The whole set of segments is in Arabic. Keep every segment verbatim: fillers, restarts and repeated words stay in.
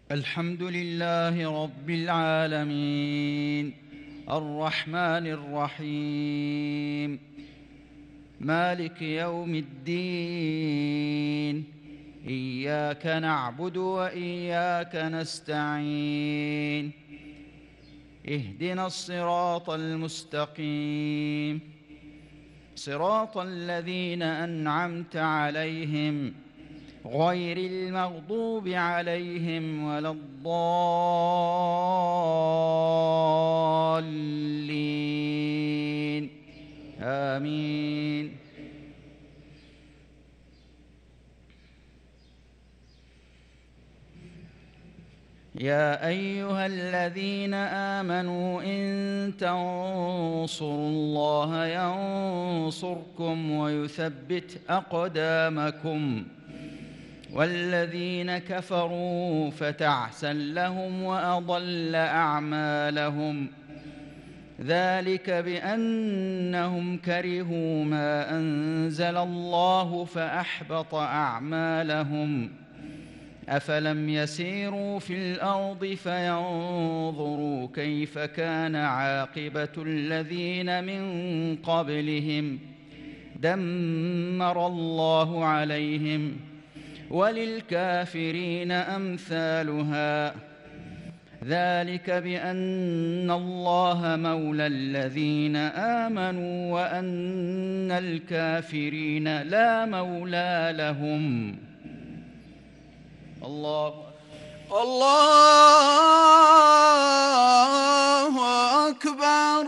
الحمد لله رب العالمين، الرحمن الرحيم، مالك يوم الدين. إياك نعبد وإياك نستعين. اهدنا الصراط المستقيم، صراط الذين أنعمت عليهم غير المغضوب عليهم ولا الضالين. آمين. يا أيها الذين آمنوا إن تنصروا الله ينصركم ويثبت أقدامكم، والذين كفروا فتعسا لهم وأضل أعمالهم. ذلك بأنهم كرهوا ما أنزل الله فأحبط أعمالهم. أفلم يسيروا في الأرض فينظروا كيف كان عاقبة الذين من قبلهم، دمر الله عليهم وللكافرين أمثالها. ذلك بأن الله مولى الذين آمنوا وأن الكافرين لا مولى لهم. الله الله أكبر.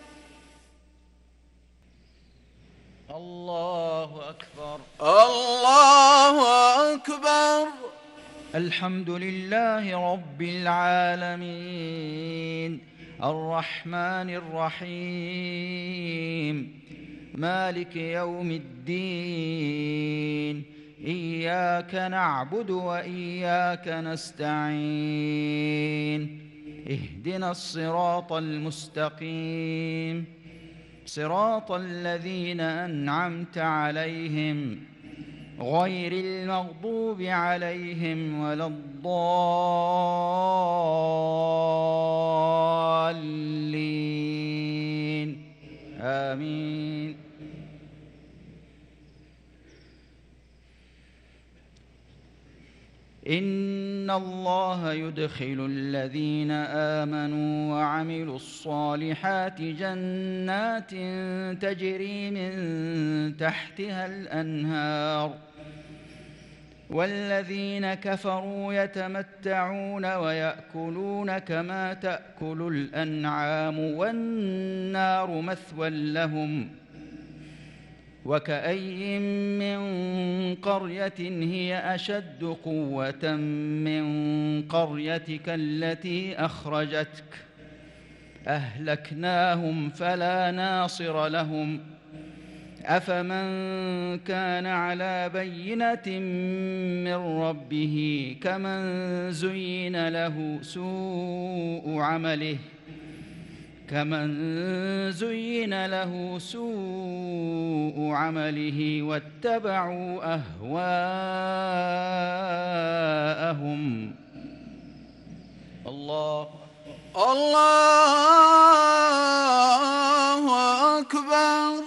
الله أكبر. الله أكبر. الحمد لله رب العالمين، الرحمن الرحيم، مالك يوم الدين. إياك نعبد وإياك نستعين. اهدنا الصراط المستقيم، صراط الذين أنعمت عليهم غير المغضوب عليهم ولا الضالين. آمين. إن الله يدخل الذين آمنوا وعملوا الصالحات جنات تجري من تحتها الأنهار، والذين كفروا يتمتعون ويأكلون كما تأكل الأنعام والنار مثوى لهم. وكأين من قرية هي أشد قوة من قريتك التي أخرجتك أهلكناهم فلا ناصر لهم. أفمن كان على بينة من ربه كمن زين له سوء عمله كمن زين له سوء عمله واتبعوا أهواءهم. الله الله أكبر.